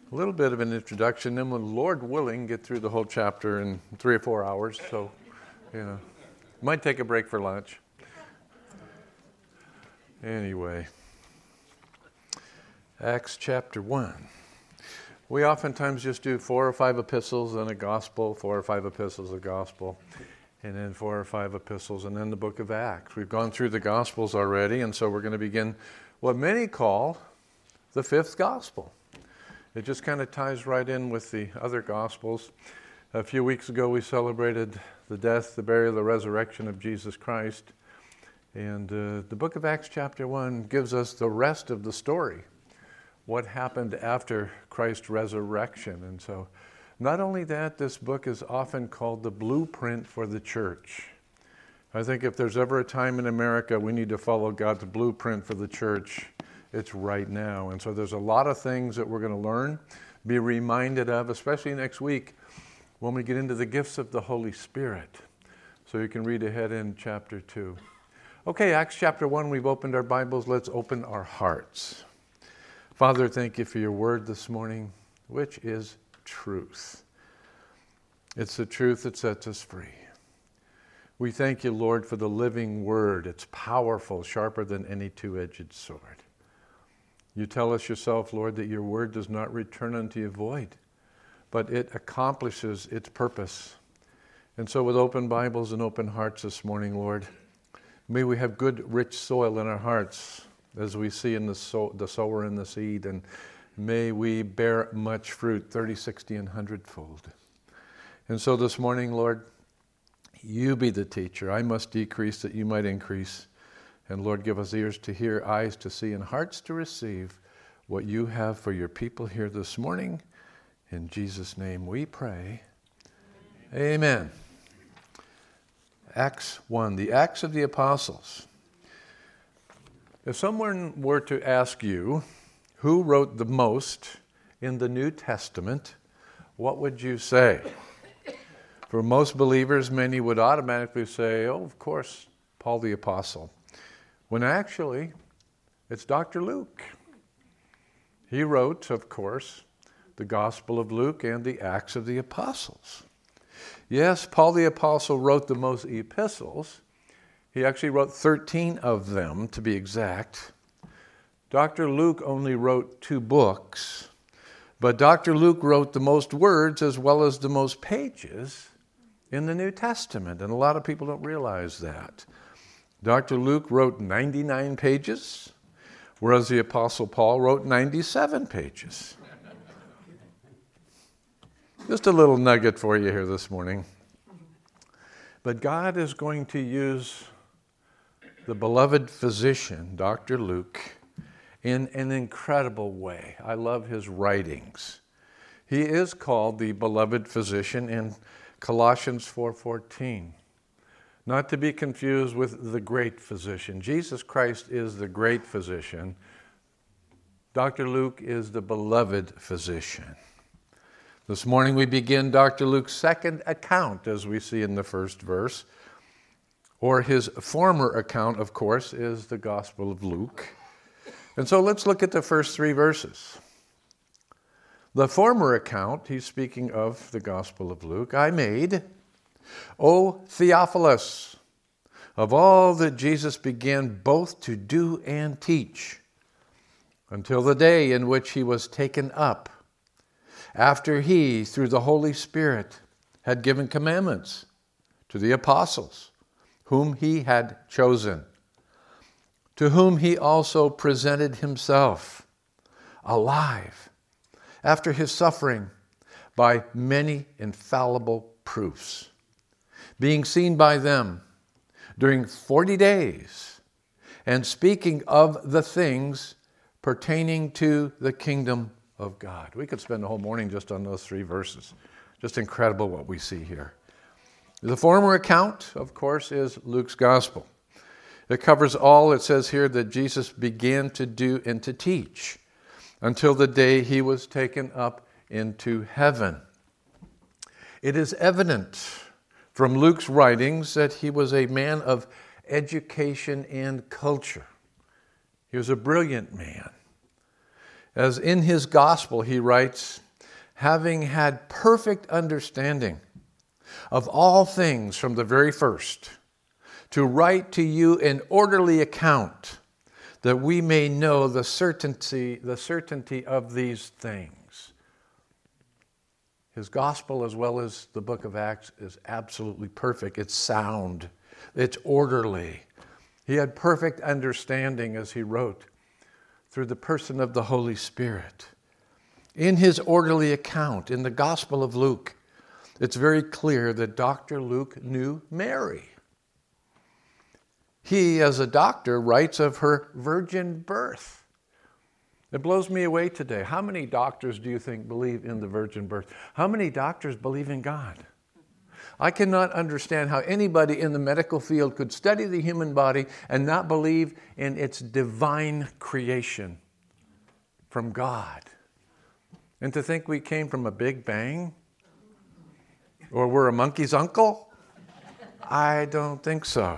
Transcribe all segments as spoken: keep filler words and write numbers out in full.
a little bit of an introduction, then we'll, Lord willing, get through the whole chapter in three or four hours. So, you know, might take a break for lunch. Anyway, Acts chapter one. We oftentimes just do four or five epistles and a gospel, four or five epistles, a gospel, and then four or five epistles, and then the book of Acts. We've gone through the gospels already, and so we're going to begin what many call the fifth gospel. It just kind of ties right in with the other gospels. A few weeks ago, we celebrated the death, the burial, the resurrection of Jesus Christ. And uh, the book of Acts chapter one gives us the rest of the story, what happened after Christ's resurrection. And so not only that, this book is often called the blueprint for the church. I think if there's ever a time in America we need to follow God's blueprint for the church, it's right now. And so there's a lot of things that we're going to learn, be reminded of, especially next week when we get into the gifts of the Holy Spirit. So you can read ahead in chapter two. Okay, Acts chapter one, we've opened our Bibles. Let's open our hearts. Father, thank you for your word this morning, which is truth. It's the truth that sets us free. We thank you, Lord, for the living word. It's powerful, sharper than any two-edged sword. You tell us yourself, Lord, that your word does not return unto you void, but it accomplishes its purpose. And so with open Bibles and open hearts this morning, Lord, may we have good, rich soil in our hearts as we see in the, sow, the sower and the seed, and may we bear much fruit, thirty, sixty, and one hundred fold. And so this morning, Lord, you be the teacher. I must decrease that you might increase. And Lord, give us ears to hear, eyes to see, and hearts to receive what you have for your people here this morning. In Jesus' name we pray. Amen. Acts one, the Acts of the Apostles. If someone were to ask you who wrote the most in the New Testament, what would you say? For most believers, many would automatically say, oh, of course, Paul the Apostle. When actually, it's Doctor Luke. He wrote, of course, the Gospel of Luke and the Acts of the Apostles. Yes, Paul the Apostle wrote the most epistles. He actually wrote thirteen of them, to be exact. Doctor Luke only wrote two books, but Doctor Luke wrote the most words as well as the most pages in the New Testament, and a lot of people don't realize that. Doctor Luke wrote ninety-nine pages, whereas the Apostle Paul wrote ninety-seven pages. Just a little nugget for you here this morning. But God is going to use the beloved physician, Doctor Luke, in an incredible way. I love his writings. He is called the beloved physician in Colossians four fourteen. Not to be confused with the great physician. Jesus Christ is the great physician. Doctor Luke is the beloved physician. This morning we begin Doctor Luke's second account, as we see in the first verse. Or his former account, of course, is the Gospel of Luke. And so let's look at the first three verses. The former account, he's speaking of the Gospel of Luke, I made, O Theophilus, of all that Jesus began both to do and teach, until the day in which he was taken up, after he, through the Holy Spirit, had given commandments to the apostles, whom he had chosen, to whom he also presented himself alive after his suffering by many infallible proofs, being seen by them during forty days, and speaking of the things pertaining to the kingdom of God. We could spend the whole morning just on those three verses. Just incredible what we see here. The former account, of course, is Luke's gospel. It covers all, it says here, that Jesus began to do and to teach until the day he was taken up into heaven. It is evident from Luke's writings that he was a man of education and culture. He was a brilliant man. As in his gospel, he writes, having had perfect understanding of all things from the very first, to write to you an orderly account, that we may know the certainty, the certainty of these things. His gospel, as well as the book of Acts, is absolutely perfect. It's sound. It's orderly. He had perfect understanding as he wrote through the person of the Holy Spirit. In his orderly account, in the Gospel of Luke, it's very clear that Doctor Luke knew Mary. He, as a doctor, writes of her virgin birth. It blows me away today. How many doctors do you think believe in the virgin birth? How many doctors believe in God? I cannot understand how anybody in the medical field could study the human body and not believe in its divine creation from God. And to think we came from a big bang? Or we're a monkey's uncle? I don't think so.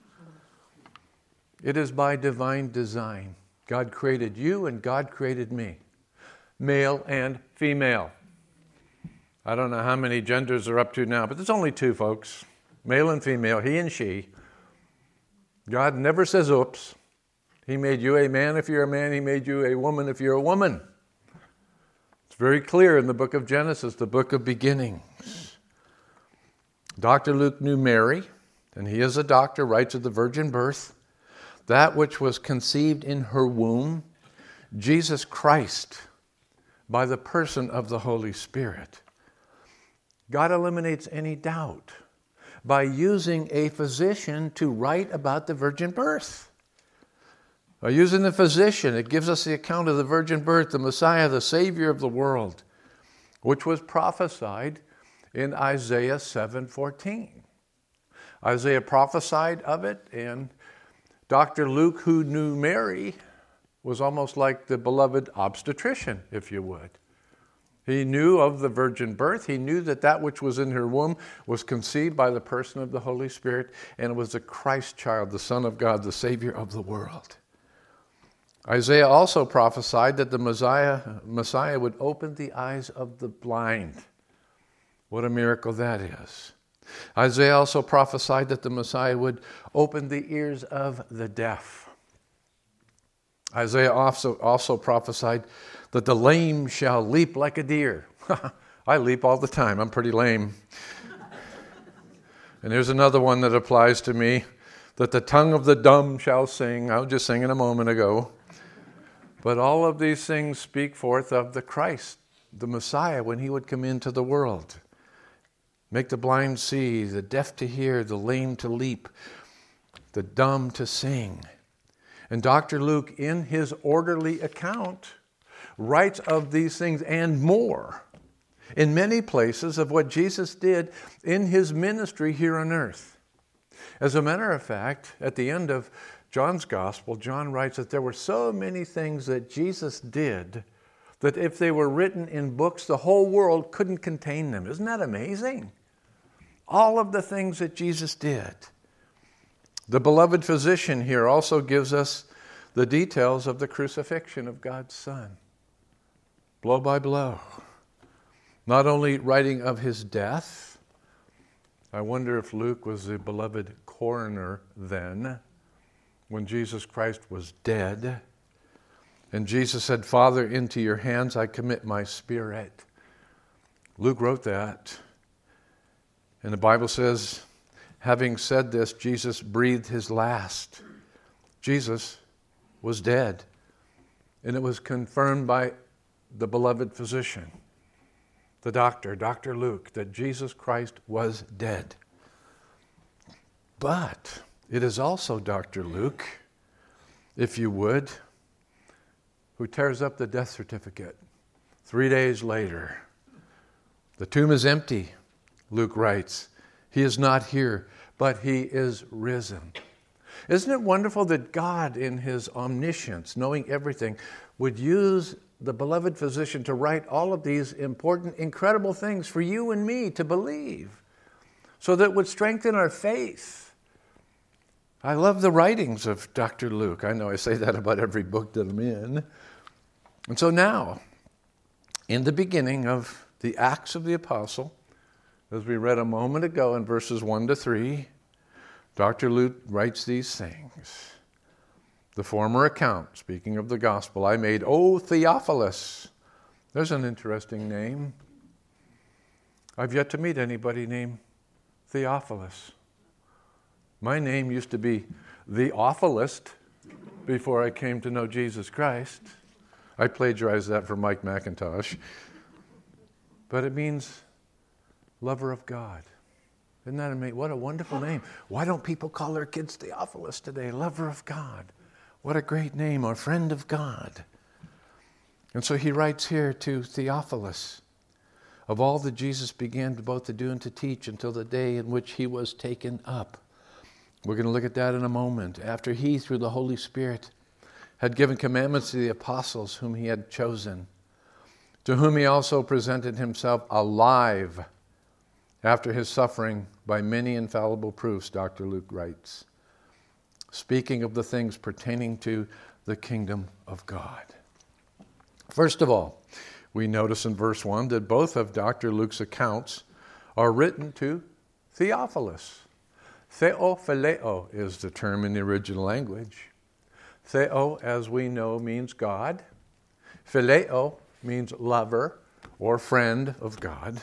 It is by divine design. God created you and God created me, male and female. I don't know how many genders are up to now, but there's only two, folks, male and female, he and she. God never says oops. He made you a man if you're a man. He made you a woman if you're a woman. It's very clear in the book of Genesis, the book of beginnings. Doctor Luke knew Mary, and he is a doctor, writes of the virgin birth. That which was conceived in her womb, Jesus Christ, by the person of the Holy Spirit. God eliminates any doubt by using a physician to write about the virgin birth. By using the physician, it gives us the account of the virgin birth, the Messiah, the Savior of the world, which was prophesied in Isaiah seven fourteen. Isaiah prophesied of it, and Doctor Luke, who knew Mary, was almost like the beloved obstetrician, if you would. He knew of the virgin birth. He knew that that which was in her womb was conceived by the person of the Holy Spirit, and it was a Christ child, the Son of God, the Savior of the world. Isaiah also prophesied that the Messiah, Messiah would open the eyes of the blind. What a miracle that is. Isaiah also prophesied that the Messiah would open the ears of the deaf. Isaiah also, also prophesied that the lame shall leap like a deer. I leap all the time. I'm pretty lame. And here's another one that applies to me, that the tongue of the dumb shall sing. I was just singing a moment ago. But all of these things speak forth of the Christ, the Messiah, when he would come into the world. Make the blind see, the deaf to hear, the lame to leap, the dumb to sing. And Doctor Luke, in his orderly account, writes of these things and more in many places of what Jesus did in his ministry here on earth. As a matter of fact, at the end of John's Gospel, John writes that there were so many things that Jesus did that if they were written in books, the whole world couldn't contain them. Isn't that amazing? All of the things that Jesus did. The beloved physician here also gives us the details of the crucifixion of God's Son, blow by blow. Not only writing of his death, I wonder if Luke was the beloved coroner then, when Jesus Christ was dead, and Jesus said, Father, into your hands I commit my spirit. Luke wrote that. And the Bible says, having said this, Jesus breathed his last. Jesus was dead. And it was confirmed by the beloved physician, the doctor, Doctor Luke, that Jesus Christ was dead. But it is also Doctor Luke, if you would, who tears up the death certificate three days later. The tomb is empty, Luke writes. He is not here, but he is risen. Isn't it wonderful that God, in his omniscience, knowing everything, would use the beloved physician to write all of these important, incredible things for you and me to believe, so that it would strengthen our faith. I love the writings of Doctor Luke. I know I say that about every book that I'm in. And so now, in the beginning of the Acts of the Apostle, as we read a moment ago in verses one to three, Doctor Luke writes these things. The former account, speaking of the gospel, I made, O Theophilus. There's an interesting name. I've yet to meet anybody named Theophilus. My name used to be the Awfulist before I came to know Jesus Christ. I plagiarized that from Mike McIntosh. But it means lover of God. Isn't that amazing? What a wonderful name. Why don't people call their kids Theophilus today? Lover of God. What a great name, or friend of God. And so he writes here to Theophilus, of all that Jesus began to both to do and to teach until the day in which he was taken up. We're going to look at that in a moment. After he, through the Holy Spirit, had given commandments to the apostles whom he had chosen, to whom he also presented himself alive after his suffering by many infallible proofs, Doctor Luke writes, speaking of the things pertaining to the kingdom of God. First of all, we notice in verse one that both of Doctor Luke's accounts are written to Theophilus. Theophileo is the term in the original language. Theo, as we know, means God. Phileo means lover or friend of God.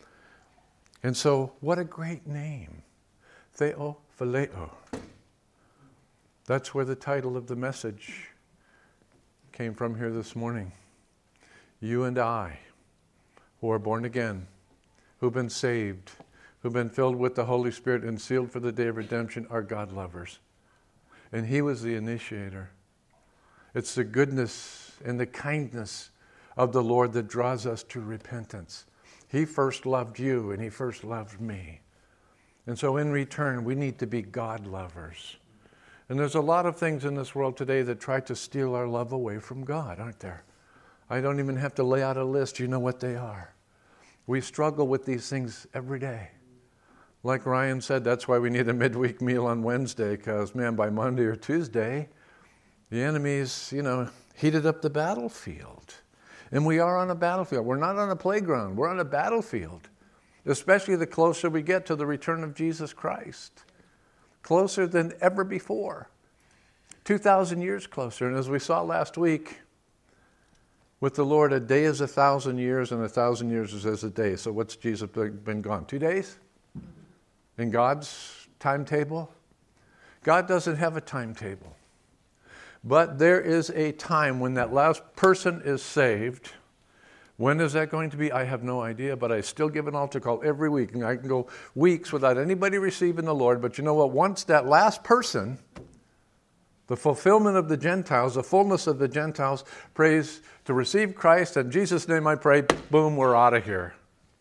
And so, what a great name. Theophileo. That's where the title of the message came from here this morning. You and I, who are born again, who've been saved, who've been filled with the Holy Spirit and sealed for the day of redemption, are God lovers. And he was the initiator. It's the goodness and the kindness of the Lord that draws us to repentance. He first loved you and he first loved me. And so in return, we need to be God lovers. And there's a lot of things in this world today that try to steal our love away from God, aren't there? I don't even have to lay out a list. You know what they are. We struggle with these things every day. Like Ryan said, that's why we need a midweek meal on Wednesday, because, man, by Monday or Tuesday, the enemy's, you know, heated up the battlefield. And we are on a battlefield. We're not on a playground. We're on a battlefield, especially the closer we get to the return of Jesus Christ. Closer than ever before. two thousand years closer. And as we saw last week, with the Lord, a day is a thousand years, and a thousand years is as a day. So what's Jesus been gone? Two days? In God's timetable? God doesn't have a timetable. But there is a time when that last person is saved. When is that going to be? I have no idea, but I still give an altar call every week. And I can go weeks without anybody receiving the Lord. But you know what? Once that last person, the fulfillment of the Gentiles, the fullness of the Gentiles, prays to receive Christ. In Jesus' name I pray, boom, we're out of here.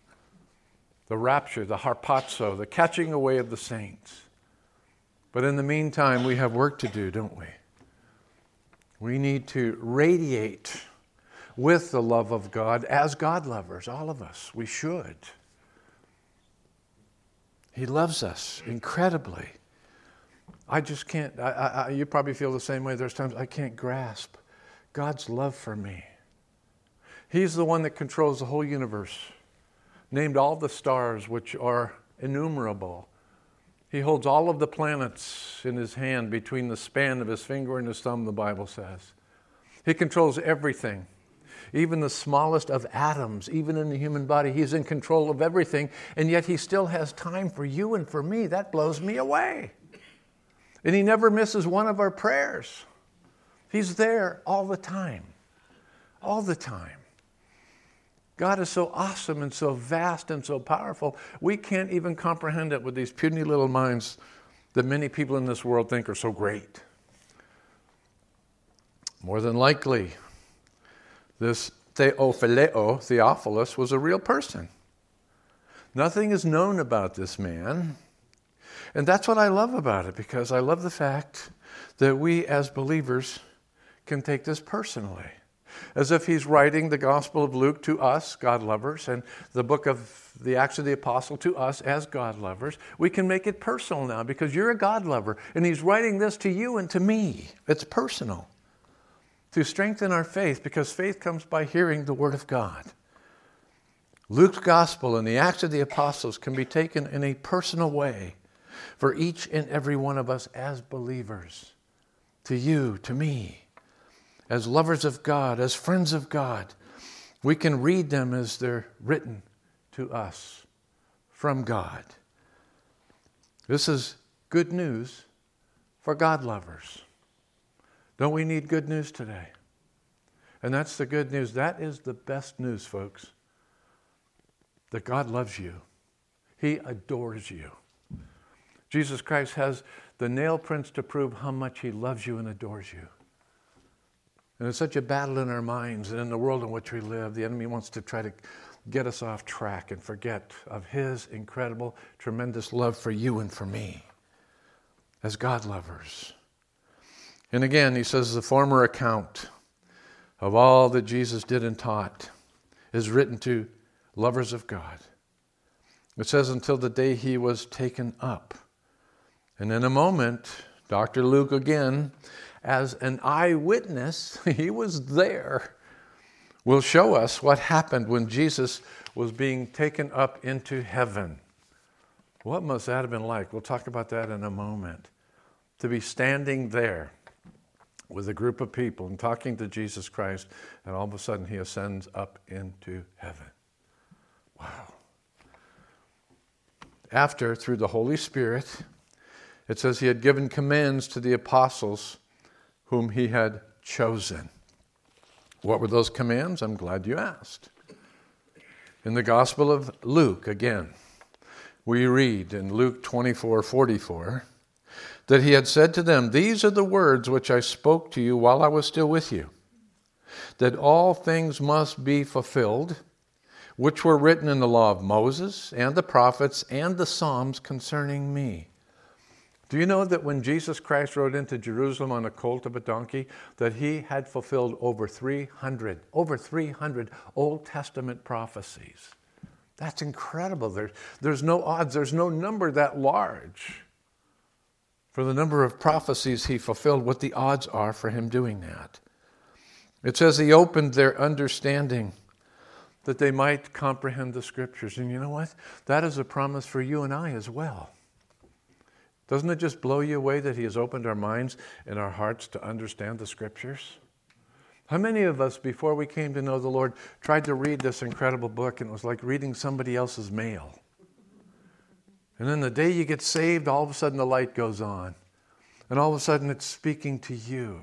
The rapture, the harpazo, the catching away of the saints. But in the meantime, we have work to do, don't we? We need to radiate with the love of God as God lovers, all of us. We should. He loves us incredibly. I just can't, I, I, you probably feel the same way. There's times I can't grasp God's love for me. He's the one that controls the whole universe, named all the stars, which are innumerable. He holds all of the planets in his hand between the span of his finger and his thumb, the Bible says. He controls everything, even the smallest of atoms, even in the human body. He's in control of everything, and yet he still has time for you and for me. That blows me away. And he never misses one of our prayers. He's there all the time, all the time. God is so awesome and so vast and so powerful, we can't even comprehend it with these puny little minds that many people in this world think are so great. More than likely, this Theophileo, Theophilus, was a real person. Nothing is known about this man. And that's what I love about it, because I love the fact that we as believers can take this personally. As if he's writing the Gospel of Luke to us, God lovers, and the book of the Acts of the Apostle to us as God lovers. We can make it personal now because you're a God lover, and he's writing this to you and to me. It's personal. to strengthen our faith, because faith comes by hearing the Word of God. Luke's Gospel and the Acts of the Apostles can be taken in a personal way for each and every one of us as believers, to you, to me, as lovers of God, as friends of God. We can read them as they're written to us from God. This is good news for God lovers. Don't we need good news today? And that's the good news. That is the best news, folks. That God loves you. He adores you. Jesus Christ has the nail prints to prove how much He loves you and adores you. And it's such a battle in our minds and in the world in which we live. The enemy wants to try to get us off track and forget of His incredible, tremendous love for you and for me as God lovers. And again, he says the former account of all that Jesus did and taught is written to lovers of God. It says until the day He was taken up. And in a moment, Doctor Luke again, as an eyewitness, he was there, will show us what happened when Jesus was being taken up into heaven. What must that have been like? We'll talk about that in a moment. To be standing there with a group of people and talking to Jesus Christ, and all of a sudden He ascends up into heaven. Wow. After, through the Holy Spirit, it says He had given commands to the apostles whom He had chosen. What were those commands? I'm glad you asked. In the Gospel of Luke, again, we read in Luke twenty-four forty-four, that He had said to them, "These are the words which I spoke to you while I was still with you, that all things must be fulfilled, which were written in the law of Moses and the prophets and the Psalms concerning me." Do you know that when Jesus Christ rode into Jerusalem on a colt of a donkey, that He had fulfilled over three hundred, over three hundred Old Testament prophecies? That's incredible. There's, there's no odds, there's no number that large for the number of prophecies He fulfilled, what the odds are for Him doing that. It says He opened their understanding that they might comprehend the Scriptures. And you know what? That is a promise for you and I as well. Doesn't it just blow you away that He has opened our minds and our hearts to understand the Scriptures? How many of us, before we came to know the Lord, tried to read this incredible book and it was like reading somebody else's mail? And then the day you get saved, all of a sudden the light goes on. And all of a sudden it's speaking to you.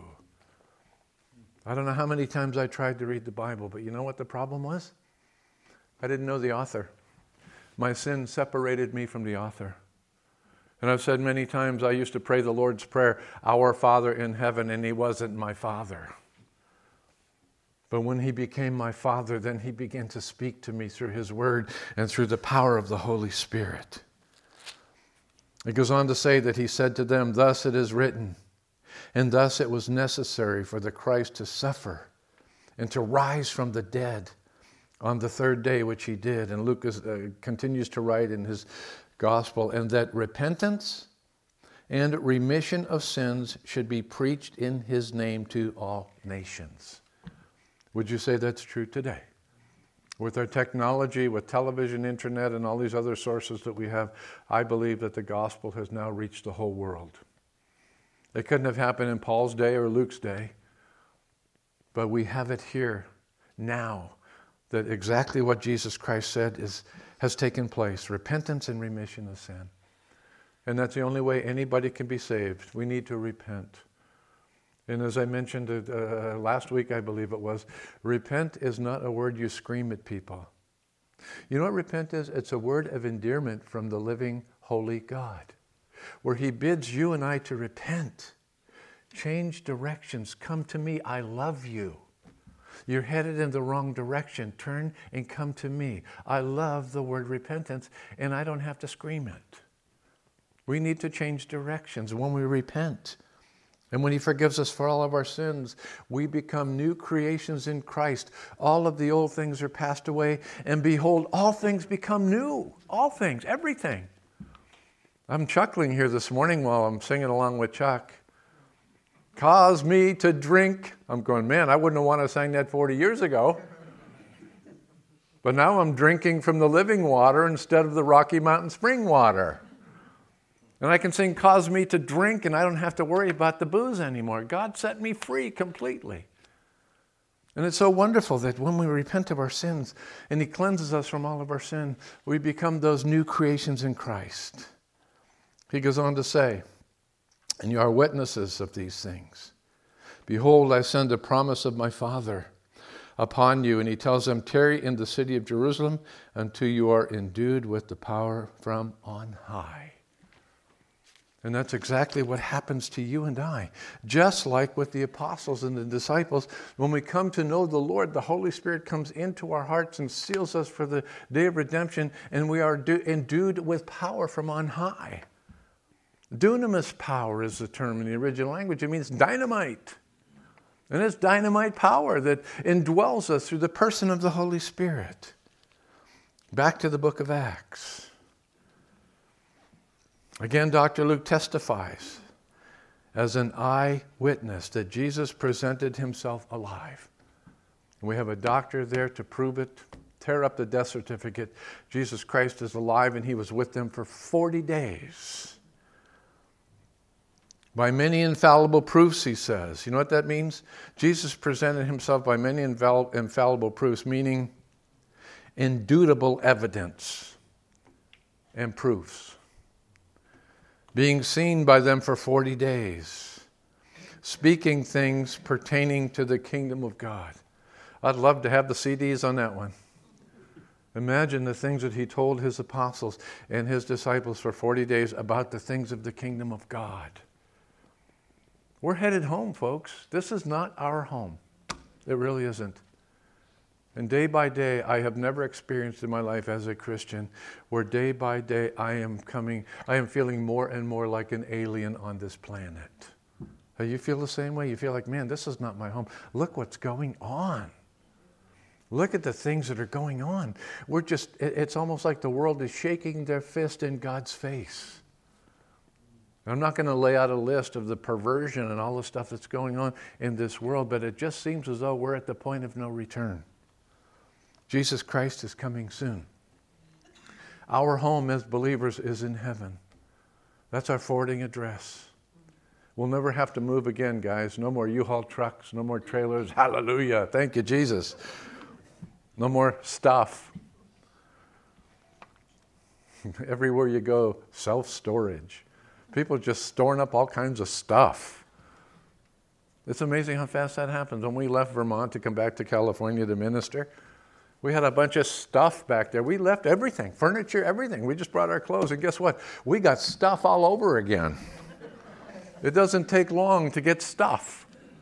I don't know how many times I tried to read the Bible, but you know what the problem was? I didn't know the author. My sin separated me from the author. And I've said many times I used to pray the Lord's Prayer, "Our Father in heaven," and He wasn't my Father. But when He became my Father, then He began to speak to me through His Word and through the power of the Holy Spirit. It goes on to say that He said to them, "Thus it is written, and thus it was necessary for the Christ to suffer and to rise from the dead on the third day," which He did. And Luke is, uh, continues to write in his Gospel, "and that repentance and remission of sins should be preached in His name to all nations." Would you say that's true today? With our technology, with television, internet, and all these other sources that we have, I believe that the gospel has now reached the whole world. It couldn't have happened in Paul's day or Luke's day, but we have it here now, that exactly what Jesus Christ said is has taken place, repentance and remission of sin. And that's the only way anybody can be saved. We need to repent. And as I mentioned uh, last week, I believe it was, repent is not a word you scream at people. You know what repent is? It's a word of endearment from the living, holy God, where He bids you and I to repent. Change directions. Come to me. I love you. You're headed in the wrong direction. Turn and come to me. I love the word repentance, and I don't have to scream it. We need to change directions when we repent. And when He forgives us for all of our sins, we become new creations in Christ. All of the old things are passed away, and behold, all things become new. All things, everything. I'm chuckling here this morning while I'm singing along with Chuck. Cause me to drink. I'm going, man, I wouldn't have wanted to sing that forty years ago. But now I'm drinking from the living water instead of the Rocky Mountain spring water. And I can sing, cause me to drink, and I don't have to worry about the booze anymore. God set me free completely. And it's so wonderful that when we repent of our sins and He cleanses us from all of our sin, we become those new creations in Christ. He goes on to say, and you are witnesses of these things. Behold, I send the promise of my Father upon you. And He tells them, tarry in the city of Jerusalem until you are endued with the power from on high. And that's exactly what happens to you and I. Just like with the apostles and the disciples, when we come to know the Lord, the Holy Spirit comes into our hearts and seals us for the day of redemption, and we are endued with power from on high. Dunamis power is the term in the original language. It means dynamite. And it's dynamite power that indwells us through the person of the Holy Spirit. Back to the book of Acts. Again, Doctor Luke testifies as an eyewitness that Jesus presented Himself alive. We have a doctor there to prove it. Tear up the death certificate. Jesus Christ is alive, and He was with them for forty days. By many infallible proofs, he says. You know what that means? Jesus presented Himself by many infall- infallible proofs, meaning indubitable evidence and proofs. Being seen by them for forty days, speaking things pertaining to the kingdom of God. I'd love to have the C Ds on that one. Imagine the things that He told His apostles and His disciples for forty days about the things of the kingdom of God. We're headed home, folks. This is not our home. It really isn't. And day by day, I have never experienced in my life as a Christian where day by day I am coming, I am feeling more and more like an alien on this planet. You feel the same way? You feel like, man, this is not my home. Look what's going on. Look at the things that are going on. We're just, it's almost like the world is shaking their fist in God's face. I'm not going to lay out a list of the perversion and all the stuff that's going on in this world, but it just seems as though we're at the point of no return. Jesus Christ is coming soon. Our home as believers is in heaven. That's our forwarding address. We'll never have to move again, guys. No more U-Haul trucks, no more trailers. Hallelujah. Thank you, Jesus. No more stuff. Everywhere you go, self-storage. People just storing up all kinds of stuff. It's amazing how fast that happens. When we left Vermont to come back to California to minister, we had a bunch of stuff back there. We left everything, furniture, everything. We just brought our clothes, and guess what? We got stuff all over again. It doesn't take long to get stuff.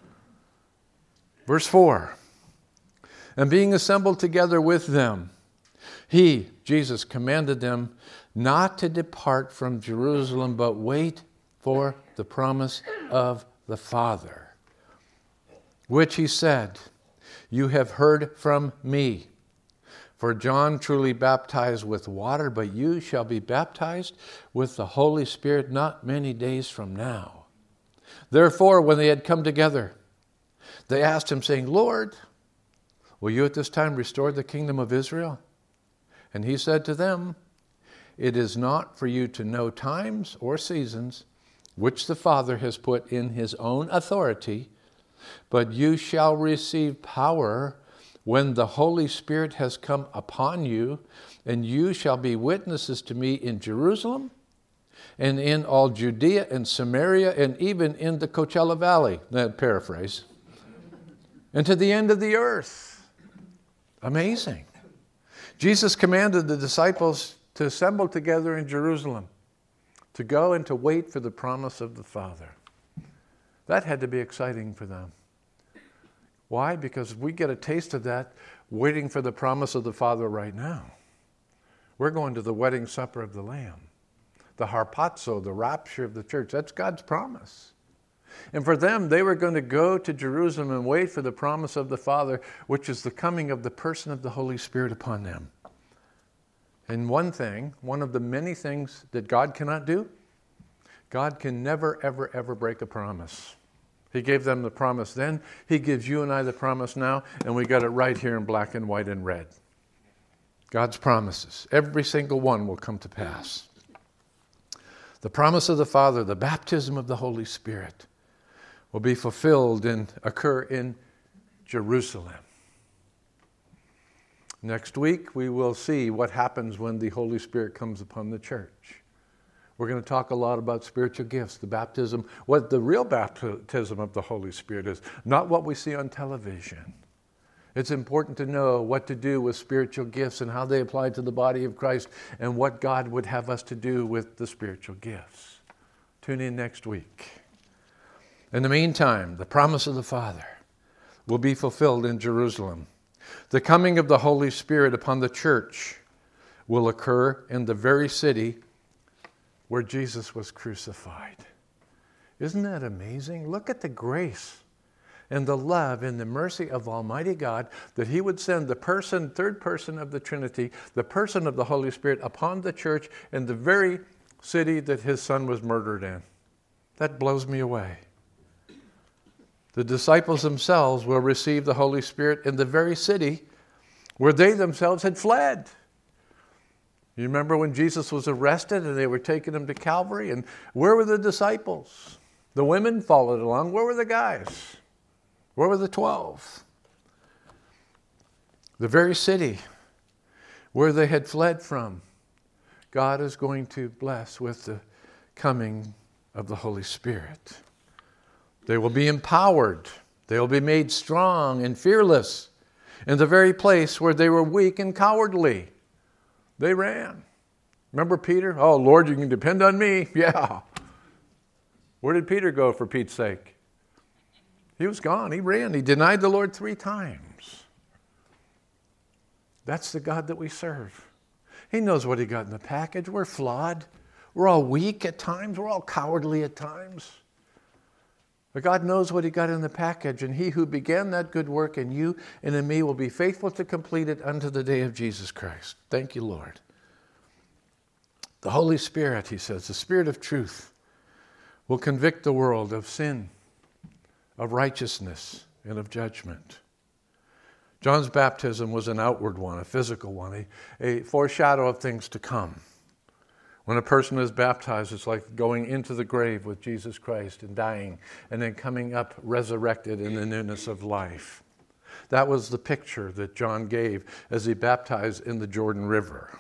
Verse four, and being assembled together with them, He, Jesus, commanded them not to depart from Jerusalem, but wait for the promise of the Father, which He said, you have heard from me. For John truly baptized with water, but you shall be baptized with the Holy Spirit not many days from now. Therefore, when they had come together, they asked Him, saying, Lord, will you at this time restore the kingdom of Israel? And He said to them, it is not for you to know times or seasons which the Father has put in His own authority, but you shall receive power when the Holy Spirit has come upon you, and you shall be witnesses to me in Jerusalem and in all Judea and Samaria and even in the Coachella Valley, that paraphrase, and to the end of the earth. Amazing. Jesus commanded the disciples to assemble together in Jerusalem, to go and to wait for the promise of the Father. That had to be exciting for them. Why? Because we get a taste of that waiting for the promise of the Father right now. We're going to the wedding supper of the Lamb, the harpazo, the rapture of the church. That's God's promise. And for them, they were going to go to Jerusalem and wait for the promise of the Father, which is the coming of the person of the Holy Spirit upon them. And one thing, one of the many things that God cannot do, God can never, ever, ever break a promise. He gave them the promise then. He gives you and I the promise now, and we got it right here in black and white and red. God's promises, every single one will come to pass. The promise of the Father, the baptism of the Holy Spirit, will be fulfilled and occur in Jerusalem. Next week, we will see what happens when the Holy Spirit comes upon the church. We're going to talk a lot about spiritual gifts, the baptism, what the real baptism of the Holy Spirit is, not what we see on television. It's important to know what to do with spiritual gifts and how they apply to the body of Christ and what God would have us to do with the spiritual gifts. Tune in next week. In the meantime, the promise of the Father will be fulfilled in Jerusalem. The coming of the Holy Spirit upon the church will occur in the very city where Jesus was crucified. Isn't that amazing? Look at the grace and the love and the mercy of Almighty God that He would send the person, third person of the Trinity, the person of the Holy Spirit upon the church in the very city that His Son was murdered in. That blows me away. The disciples themselves will receive the Holy Spirit in the very city where they themselves had fled. You remember when Jesus was arrested and they were taking Him to Calvary? And where were the disciples? The women followed along. Where were the guys? Where were the twelve? The very city where they had fled from, God is going to bless with the coming of the Holy Spirit. They will be empowered. They will be made strong and fearless in the very place where they were weak and cowardly. They ran. Remember Peter? Oh, Lord, you can depend on me. Yeah. Where did Peter go for Pete's sake? He was gone. He ran. He denied the Lord three times. That's the God that we serve. He knows what He got in the package. We're flawed. We're all weak at times. We're all cowardly at times. But God knows what He got in the package, and He who began that good work in you and in me will be faithful to complete it unto the day of Jesus Christ. Thank you, Lord. The Holy Spirit, He says, the Spirit of truth, will convict the world of sin, of righteousness, and of judgment. John's baptism was an outward one, a physical one, a, a foreshadow of things to come. When a person is baptized, it's like going into the grave with Jesus Christ and dying and then coming up resurrected in the newness of life. That was the picture that John gave as he baptized in the Jordan River.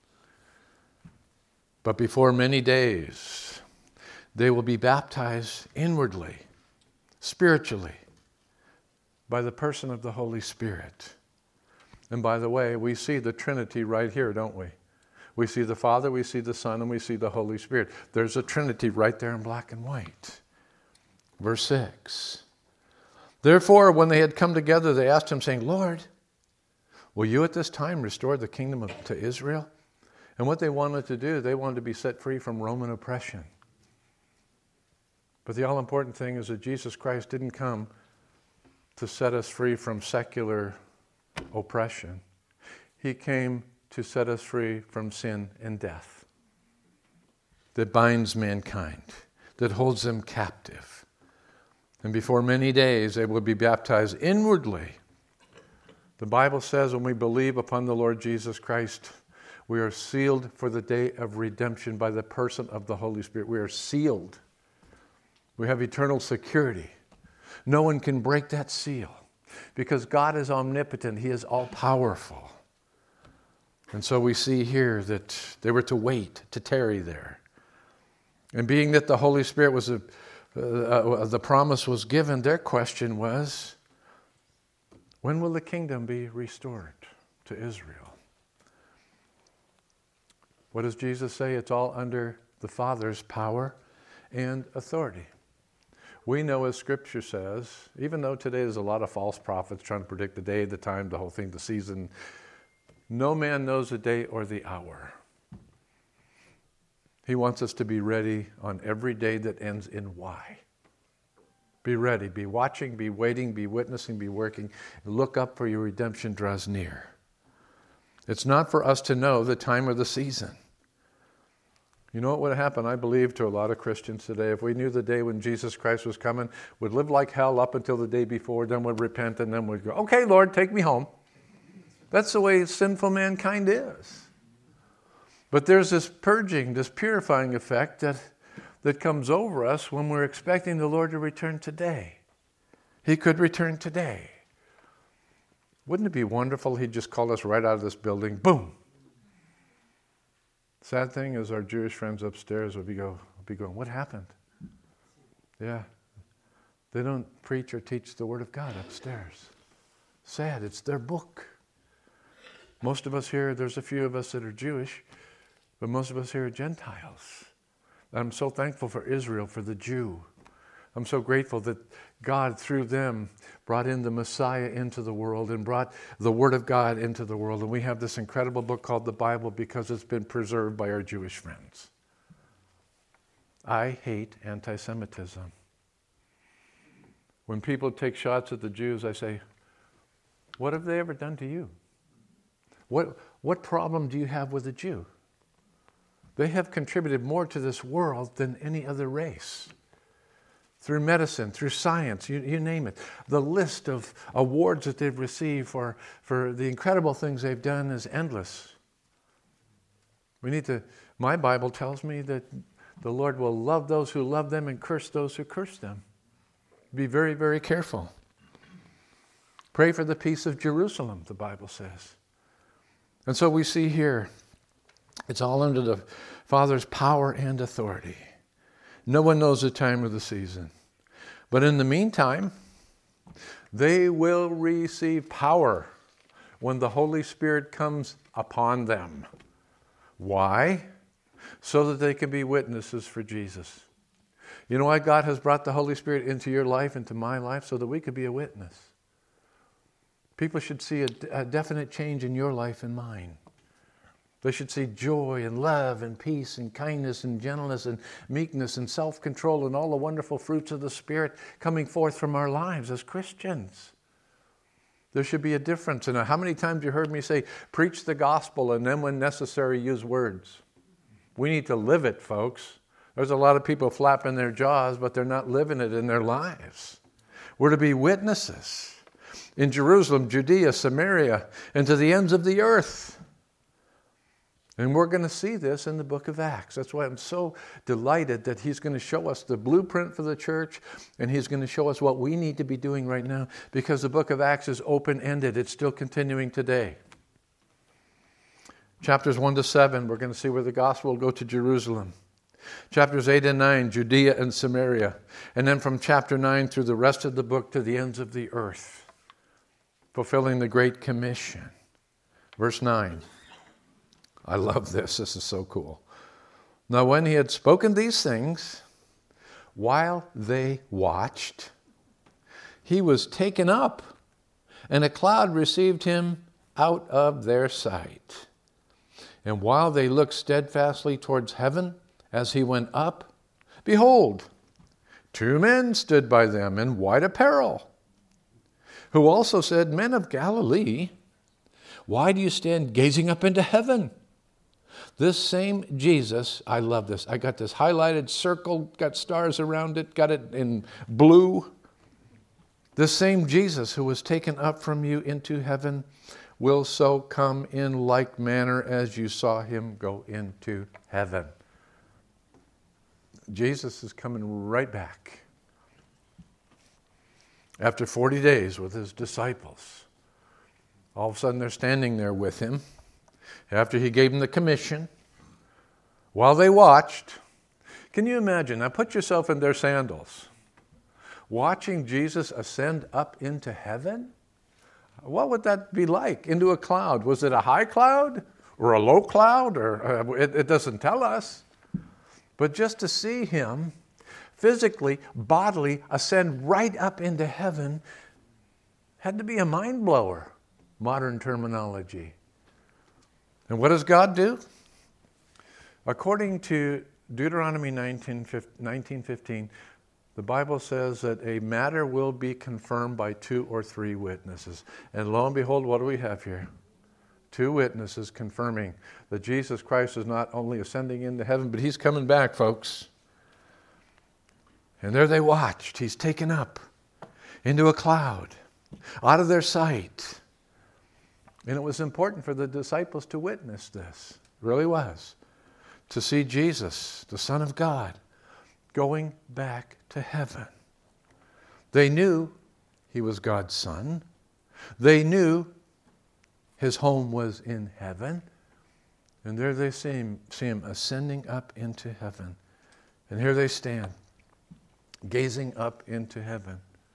But before many days, they will be baptized inwardly, spiritually, by the person of the Holy Spirit. And by the way, we see the Trinity right here, don't we? We see the Father, we see the Son, and we see the Holy Spirit. There's a Trinity right there in black and white. Verse six. Therefore, when they had come together, they asked Him, saying, Lord, will you at this time restore the kingdom of, to Israel? And what they wanted to do, they wanted to be set free from Roman oppression. But the all-important thing is that Jesus Christ didn't come to set us free from secular oppression. He came to set us free from sin and death that binds mankind, that holds them captive. And before many days, they will be baptized inwardly. The Bible says when we believe upon the Lord Jesus Christ, we are sealed for the day of redemption by the person of the Holy Spirit. We are sealed. We have eternal security. No one can break that seal because God is omnipotent. He is all-powerful. And so we see here that they were to wait, to tarry there. And being that the Holy Spirit was, a, uh, uh, the promise was given, their question was, when will the kingdom be restored to Israel? What does Jesus say? It's all under the Father's power and authority. We know, as Scripture says, even though today there's a lot of false prophets trying to predict the day, the time, the whole thing, the season, no man knows the day or the hour. He wants us to be ready on every day that ends in Y. Be ready, be watching, be waiting, be witnessing, be working. Look up, for your redemption draws near. It's not for us to know the time or the season. You know what would happen, I believe, to a lot of Christians today? If we knew the day when Jesus Christ was coming, we'd live like hell up until the day before, then we'd repent, and then we'd go, okay, Lord, take me home. That's the way sinful mankind is. But there's this purging, this purifying effect that, that comes over us when we're expecting the Lord to return today. He could return today. Wouldn't it be wonderful He'd just call us right out of this building, boom. Sad thing is our Jewish friends upstairs would be, go, would be going, what happened? Yeah. They don't preach or teach the Word of God upstairs. Sad, it's their book. Most of us here, there's a few of us that are Jewish, but most of us here are Gentiles. I'm so thankful for Israel, for the Jew. I'm so grateful that God, through them, brought in the Messiah into the world and brought the Word of God into the world. And we have this incredible book called the Bible because it's been preserved by our Jewish friends. I hate anti-Semitism. When people take shots at the Jews, I say, what have they ever done to you? What, what problem do you have with a Jew? They have contributed more to this world than any other race. Through medicine, through science, you, you name it. The list of awards that they've received for, for the incredible things they've done is endless. We need to, my Bible tells me that the Lord will love those who love them and curse those who curse them. Be very, very careful. Pray for the peace of Jerusalem, the Bible says. And so we see here, it's all under the Father's power and authority. No one knows the time or the season. But in the meantime, they will receive power when the Holy Spirit comes upon them. Why? So that they can be witnesses for Jesus. You know why God has brought the Holy Spirit into your life, into my life? So that we could be a witness. People should see a, a definite change in your life and mine. They should see joy and love and peace and kindness and gentleness and meekness and self-control and all the wonderful fruits of the Spirit coming forth from our lives as Christians. There should be a difference. And how many times you heard me say, preach the gospel and then when necessary use words? We need to live it, folks. There's a lot of people flapping their jaws, but they're not living it in their lives. We're to be witnesses in Jerusalem, Judea, Samaria, and to the ends of the earth. And we're going to see this in the book of Acts. That's why I'm so delighted that He's going to show us the blueprint for the church, and He's going to show us what we need to be doing right now, because the book of Acts is open-ended. It's still continuing today. Chapters one to seven, we're going to see where the gospel will go to Jerusalem. Chapters eight and nine, Judea and Samaria. And then from chapter nine through the rest of the book to the ends of the earth, fulfilling the Great Commission. Verse nine. I love this. This is so cool. Now when He had spoken these things, while they watched, He was taken up, and a cloud received Him out of their sight. And while they looked steadfastly towards heaven as He went up, behold, two men stood by them in white apparel, who also said, Men of Galilee, why do you stand gazing up into heaven? This same Jesus, I love this. I got this highlighted circle, got stars around it, got it in blue. This same Jesus who was taken up from you into heaven will so come in like manner as you saw Him go into heaven. Jesus is coming right back. After forty days with His disciples. All of a sudden they're standing there with Him. After He gave them the commission, while they watched, can you imagine? Now put yourself in their sandals. Watching Jesus ascend up into heaven? What would that be like? Into a cloud. Was it a high cloud or a low cloud? Or uh, it, it doesn't tell us. But just to see Him physically, bodily ascend right up into heaven had to be a mind blower, modern terminology. And what does God do? According to Deuteronomy nineteen fifteen, the Bible says that a matter will be confirmed by two or three witnesses. And lo and behold, what do we have here? Two witnesses confirming that Jesus Christ is not only ascending into heaven, but he's coming back, folks. And there they watched. He's taken up into a cloud, out of their sight. And it was important for the disciples to witness this. It really was. To see Jesus, the Son of God, going back to heaven. They knew he was God's Son. They knew his home was in heaven. And there they see him, see him ascending up into heaven. And here they stand, gazing up into heaven.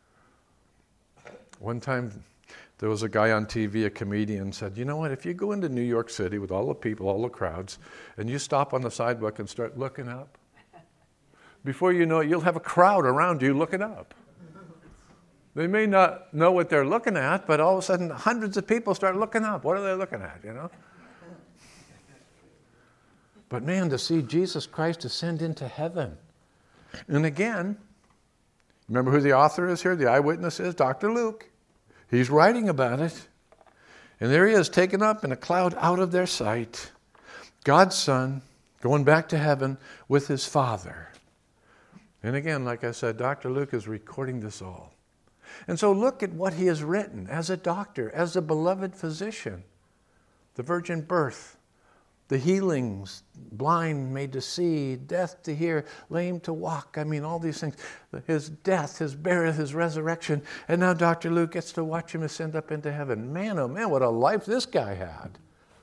One time, there was a guy on T V, a comedian, said, you know what, if you go into New York City with all the people, all the crowds, and you stop on the sidewalk and start looking up, before you know it, you'll have a crowd around you looking up. They may not know what they're looking at, but all of a sudden, hundreds of people start looking up. What are they looking at, you know? But man, to see Jesus Christ ascend into heaven. And again, remember who the author is here? The eyewitness is Doctor Luke. He's writing about it. And there he is, taken up in a cloud out of their sight. God's Son going back to heaven with his Father. And again, like I said, Doctor Luke is recording this all. And so look at what he has written as a doctor, as a beloved physician. The virgin birth, the healings, blind made to see, deaf to hear, lame to walk. I mean, all these things. His death, his burial, his resurrection. And now Doctor Luke gets to watch him ascend up into heaven. Man, oh man, what a life this guy had.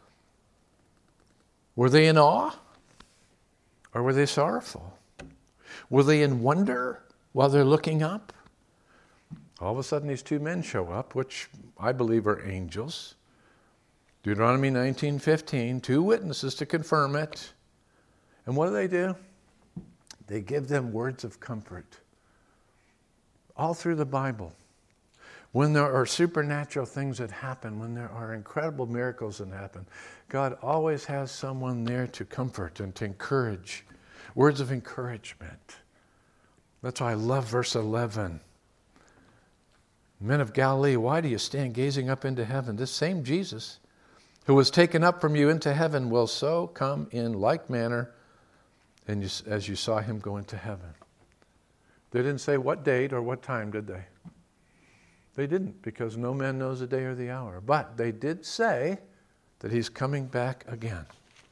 Were they in awe? Or were they sorrowful? Were they in wonder while they're looking up? All of a sudden, these two men show up, which I believe are angels. Deuteronomy nineteen fifteen, two witnesses to confirm it. And what do they do? They give them words of comfort. All through the Bible. When there are supernatural things that happen, when there are incredible miracles that happen, God always has someone there to comfort and to encourage. Words of encouragement. That's why I love verse eleven. Men of Galilee, why do you stand gazing up into heaven? This same Jesus who was taken up from you into heaven will so come in like manner and you, as you saw him go into heaven. They didn't say what date or what time, did they? They didn't, because no man knows the day or the hour. But they did say that he's coming back again.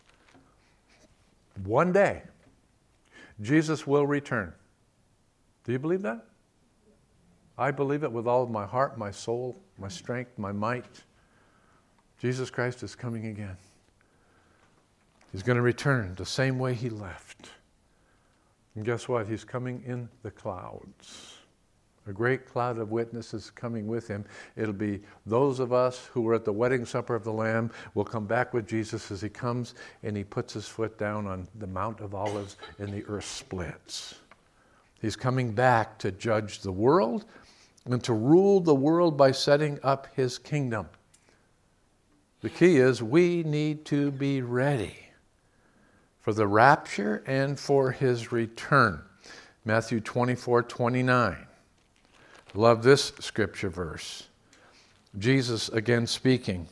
One day, Jesus will return. Do you believe that? I believe it with all of my heart, my soul, my strength, my might. Jesus Christ is coming again. He's going to return the same way he left. And guess what? He's coming in the clouds. A great cloud of witnesses coming with him. It'll be those of us who were at the wedding supper of the Lamb will come back with Jesus as he comes and he puts his foot down on the Mount of Olives and the earth splits. He's coming back to judge the world and to rule the world by setting up his kingdom. The key is we need to be ready for the rapture and for his return. Matthew twenty-four twenty-nine. Love this scripture verse. Jesus again speaking.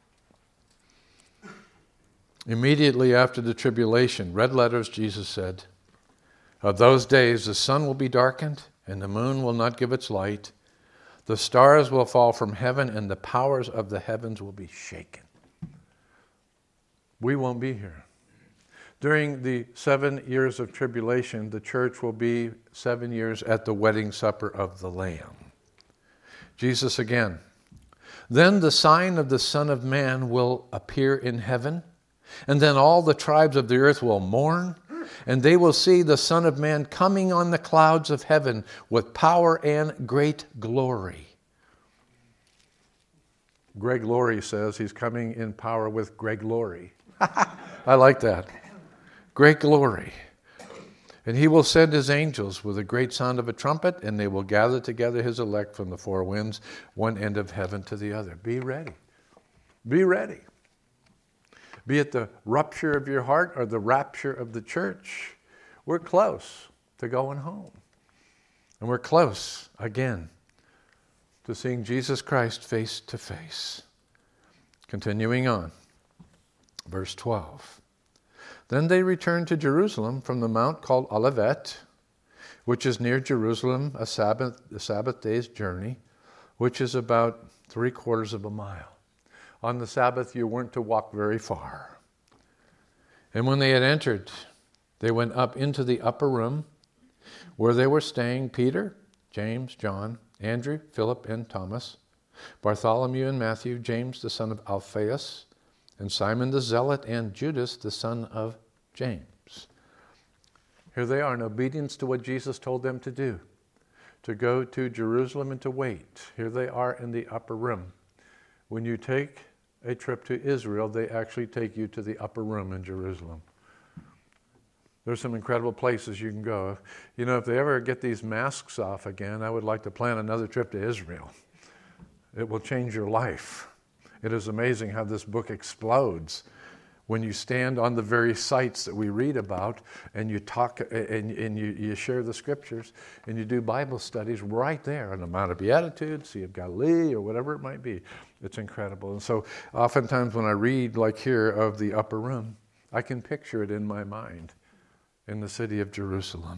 Immediately after the tribulation, red letters, Jesus said, of those days the sun will be darkened and the moon will not give its light. The stars will fall from heaven and the powers of the heavens will be shaken. We won't be here. During the seven years of tribulation, the church will be seven years at the wedding supper of the Lamb. Jesus again. Then the sign of the Son of Man will appear in heaven, and then all the tribes of the earth will mourn, and they will see the Son of Man coming on the clouds of heaven with power and great glory. Greg Laurie says he's coming in power with Greg Laurie. I like that. Great glory. And he will send his angels with a great sound of a trumpet, and they will gather together his elect from the four winds, one end of heaven to the other. Be ready. Be ready. Be it the rupture of your heart or the rapture of the church. We're close to going home. And we're close, again, to seeing Jesus Christ face to face. Continuing on. Verse twelve. Then they returned to Jerusalem from the mount called Olivet, which is near Jerusalem, a Sabbath, a Sabbath day's journey, which is about three quarters of a mile. On the Sabbath, you weren't to walk very far. And when they had entered, they went up into the upper room where they were staying, Peter, James, John, Andrew, Philip, and Thomas, Bartholomew and Matthew, James the son of Alphaeus, and Simon the Zealot, and Judas the son of James. Here they are in obedience to what Jesus told them to do, to go to Jerusalem and to wait. Here they are in the upper room. When you take a trip to Israel, they actually take you to the upper room in Jerusalem. There's some incredible places you can go. You know, if they ever get these masks off again, I would like to plan another trip to Israel. It will change your life. It is amazing how this book explodes when you stand on the very sites that we read about and you talk and, and you, you share the scriptures and you do Bible studies right there on the Mount of Beatitudes, Sea of Galilee, or whatever it might be. It's incredible. And so oftentimes when I read, like here, of the upper room, I can picture it in my mind in the city of Jerusalem.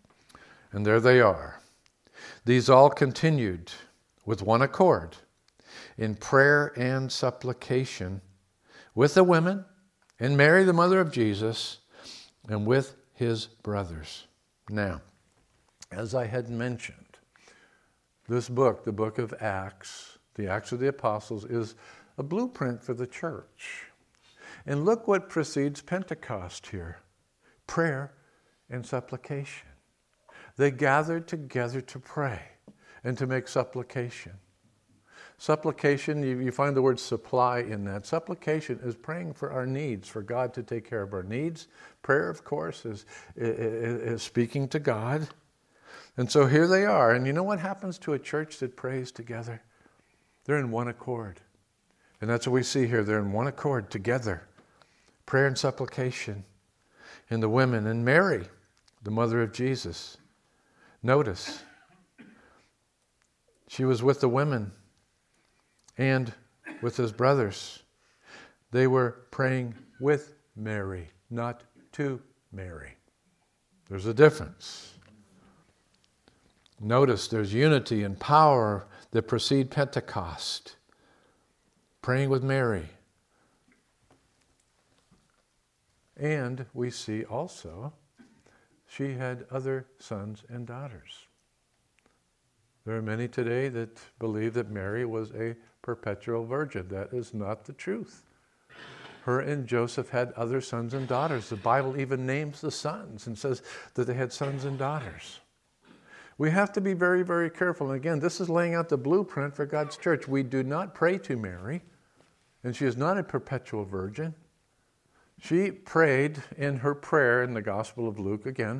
And there they are. These all continued with one accord in prayer and supplication with the women and Mary, the mother of Jesus, and with his brothers. Now, as I had mentioned, this book, the book of Acts, the Acts of the Apostles, is a blueprint for the church. And look what precedes Pentecost here. Prayer and supplication. They gathered together to pray and to make supplication. Supplication, you, you find the word supply in that. Supplication is praying for our needs, for God to take care of our needs. Prayer, of course, is, is, is speaking to God. And so here they are. And you know what happens to a church that prays together? They're in one accord. And that's what we see here. They're in one accord together. Prayer and supplication. And the women, and Mary, the mother of Jesus. Notice, she was with the women and with his brothers. They were praying with Mary, not to Mary. There's a difference. Notice there's unity and power that precede Pentecost. Praying with Mary. And we see also she had other sons and daughters. There are many today that believe that Mary was a perpetual virgin. That is not the truth. Her and Joseph had other sons and daughters. The Bible even names the sons and says that they had sons and daughters. We have to be very, very careful. And again, this is laying out the blueprint for God's church. We do not pray to Mary, and she is not a perpetual virgin. She prayed in her prayer in the Gospel of Luke, again,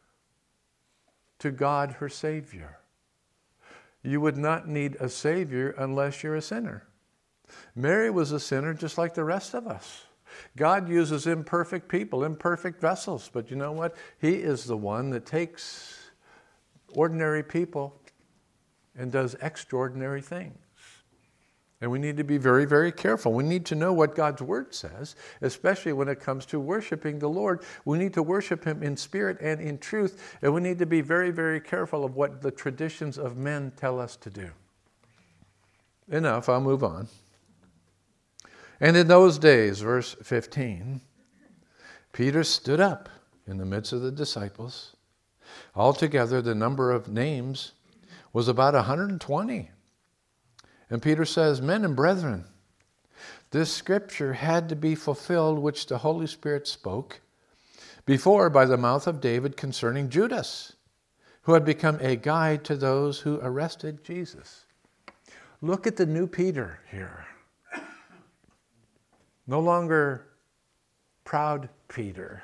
to God, her Savior. You would not need a Savior unless you're a sinner. Mary was a sinner just like the rest of us. God uses imperfect people, imperfect vessels. But you know what? He is the one that takes ordinary people and does extraordinary things. And we need to be very, very careful. We need to know what God's Word says, especially when it comes to worshiping the Lord. We need to worship Him in spirit and in truth, and we need to be very, very careful of what the traditions of men tell us to do. Enough, I'll move on. And in those days, verse fifteen, Peter stood up in the midst of the disciples. Altogether, the number of names was about one hundred twenty. And Peter says, "Men and brethren, this scripture had to be fulfilled which the Holy Spirit spoke before by the mouth of David concerning Judas, who had become a guide to those who arrested Jesus." Look at the new Peter here. No longer proud Peter.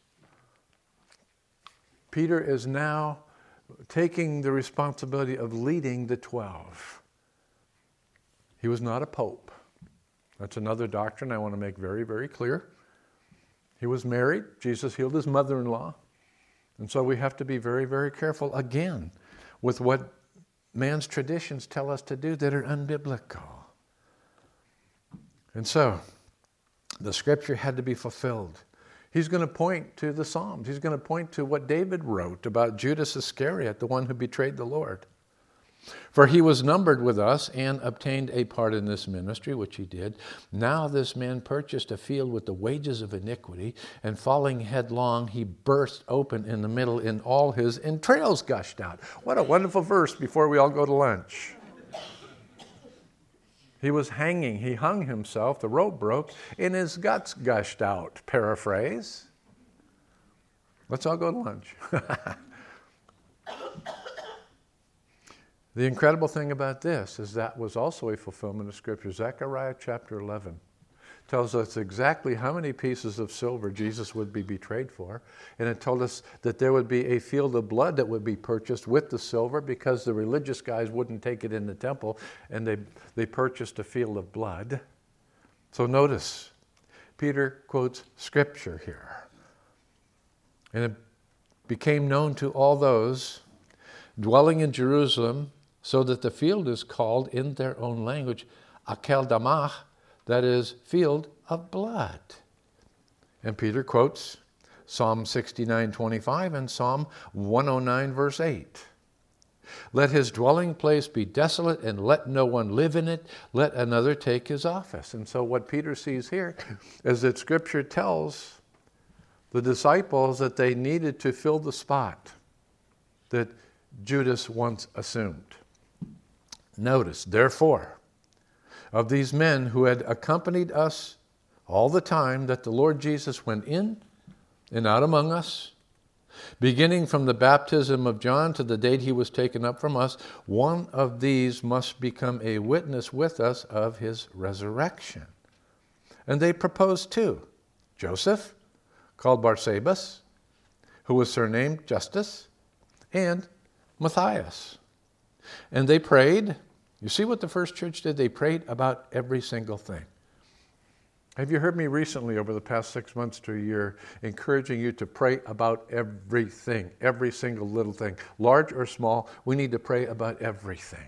Peter is now taking the responsibility of leading the twelve. He was not a pope. That's another doctrine I want to make very, very clear. He was married. Jesus healed his mother-in-law. And so we have to be very, very careful, again, with what man's traditions tell us to do that are unbiblical. And so, The scripture had to be fulfilled. He's going to point to the Psalms. He's going to point to what David wrote about Judas Iscariot, the one who betrayed the Lord. For he was numbered with us and obtained a part in this ministry, which he did. Now this man purchased a field with the wages of iniquity, and falling headlong, he burst open in the middle, and all his entrails gushed out. What a wonderful verse before we all go to lunch. He was hanging. He hung himself. The rope broke, and his guts gushed out. Paraphrase. Let's all go to lunch. The incredible thing about this is that was also a fulfillment of Scripture. Zechariah chapter eleven tells us exactly how many pieces of silver Jesus would be betrayed for. And it told us that there would be a field of blood that would be purchased with the silver because the religious guys wouldn't take it in the temple, and they, they purchased a field of blood. So notice, Peter quotes Scripture here. And it became known to all those dwelling in Jerusalem, so that the field is called in their own language, Akeldamah, that is, field of blood. And Peter quotes Psalm sixty-nine twenty-five and Psalm one oh nine verse eight. Let his dwelling place be desolate, and let no one live in it. Let another take his office. And so what Peter sees here is that Scripture tells the disciples that they needed to fill the spot that Judas once assumed. Notice, therefore, of these men who had accompanied us all the time that the Lord Jesus went in and out among us, beginning from the baptism of John to the date he was taken up from us, one of these must become a witness with us of his resurrection. And they proposed two, Joseph, called Barsabas, who was surnamed Justus, and Matthias. And they prayed. You see what the first church did? They prayed about every single thing. Have you heard me recently over the past six months to a year encouraging you to pray about everything, every single little thing, large or small? We need to pray about everything.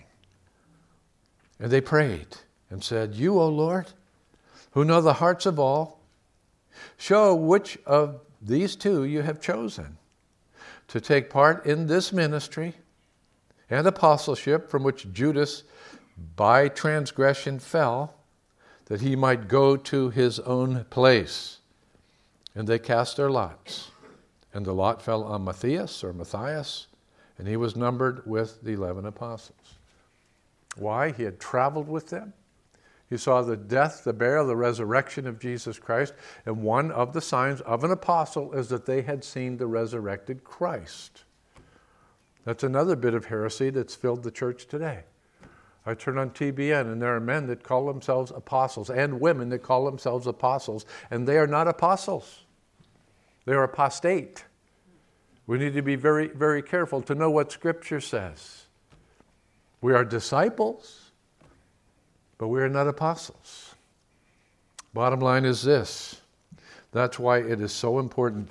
And they prayed and said, You, O Lord, who know the hearts of all, show which of these two you have chosen to take part in this ministry and apostleship from which Judas by transgression fell, that he might go to his own place. And they cast their lots. And the lot fell on Matthias or Matthias, and he was numbered with the eleven apostles. Why? He had traveled with them. He saw the death, the burial, the resurrection of Jesus Christ. And one of the signs of an apostle is that they had seen the resurrected Christ. That's another bit of heresy that's filled the church today. I turn on T B N and there are men that call themselves apostles and women that call themselves apostles, and they are not apostles. They are apostate. We need to be very, very careful to know what Scripture says. We are disciples, but we are not apostles. Bottom line is this. That's why it is so important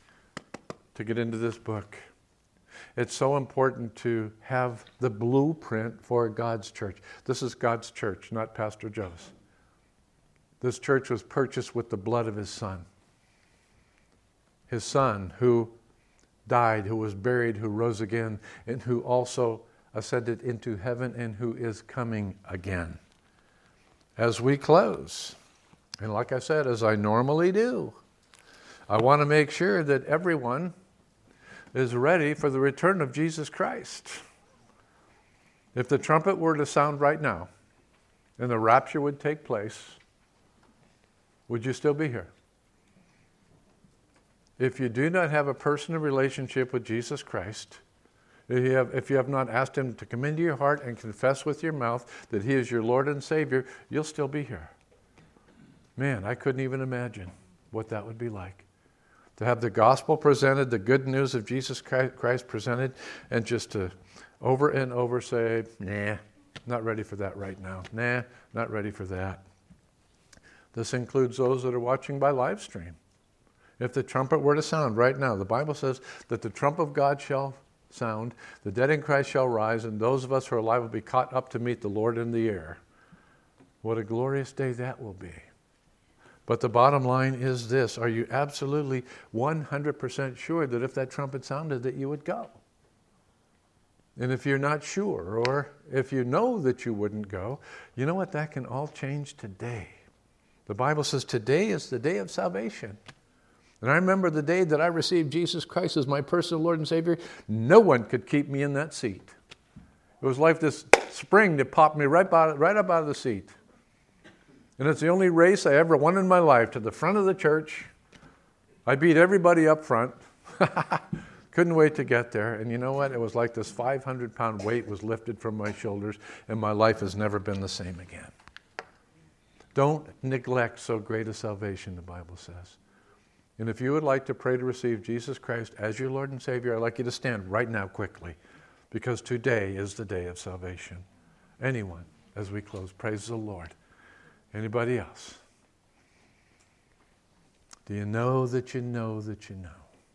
to get into this book. It's so important to have the blueprint for God's church. This is God's church, not Pastor Joe's. This church was purchased with the blood of his Son. His Son who died, who was buried, who rose again, and who also ascended into heaven and who is coming again. As we close, and like I said, as I normally do, I want to make sure that everyone is ready for the return of Jesus Christ. If the trumpet were to sound right now and the rapture would take place, would you still be here? If you do not have a personal relationship with Jesus Christ, if you have, if you have not asked him to come into your heart and confess with your mouth that he is your Lord and Savior, you'll still be here. Man, I couldn't even imagine what that would be like. To have the gospel presented, the good news of Jesus Christ presented, and just to over and over say, nah, not ready for that right now. Nah, not ready for that. This includes those that are watching by live stream. If the trumpet were to sound right now, the Bible says that the trump of God shall sound, the dead in Christ shall rise, and those of us who are alive will be caught up to meet the Lord in the air. What a glorious day that will be. But the bottom line is this: are you absolutely one hundred percent sure that if that trumpet sounded that you would go? And if you're not sure, or if you know that you wouldn't go, you know what? That can all change today. The Bible says today is the day of salvation. And I remember the day that I received Jesus Christ as my personal Lord and Savior. No one could keep me in that seat. It was like this spring that popped me right, out, right up out of the seat. And it's the only race I ever won in my life, to the front of the church. I beat everybody up front. Couldn't wait to get there. And you know what? It was like this five hundred pound weight was lifted from my shoulders, and my life has never been the same again. Don't neglect so great a salvation, the Bible says. And if you would like to pray to receive Jesus Christ as your Lord and Savior, I'd like you to stand right now quickly, because today is the day of salvation. Anyone, as we close, praise the Lord. Anybody else? Do you know that you know that you know?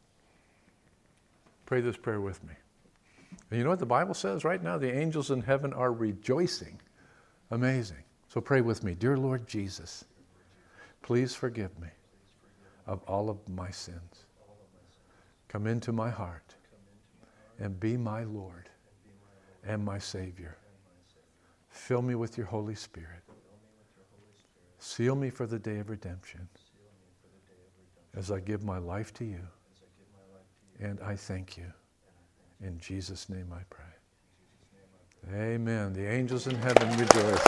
Pray this prayer with me. And you know what the Bible says right now? The angels in heaven are rejoicing. Amazing. So pray with me. Dear Lord Jesus, please forgive me of all of my sins. Come into my heart and be my Lord and my Savior. Fill me with your Holy Spirit. Seal me for the day of redemption as I give my life to you. And I thank you. In Jesus' name I pray. Amen. The angels in heaven rejoice.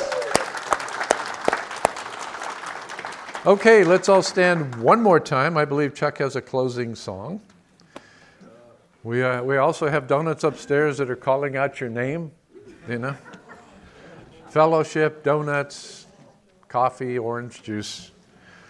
Okay, let's all stand one more time. I believe Chuck has a closing song. We uh, we also have donuts upstairs that are calling out your name, you know. Fellowship, donuts, coffee, orange juice.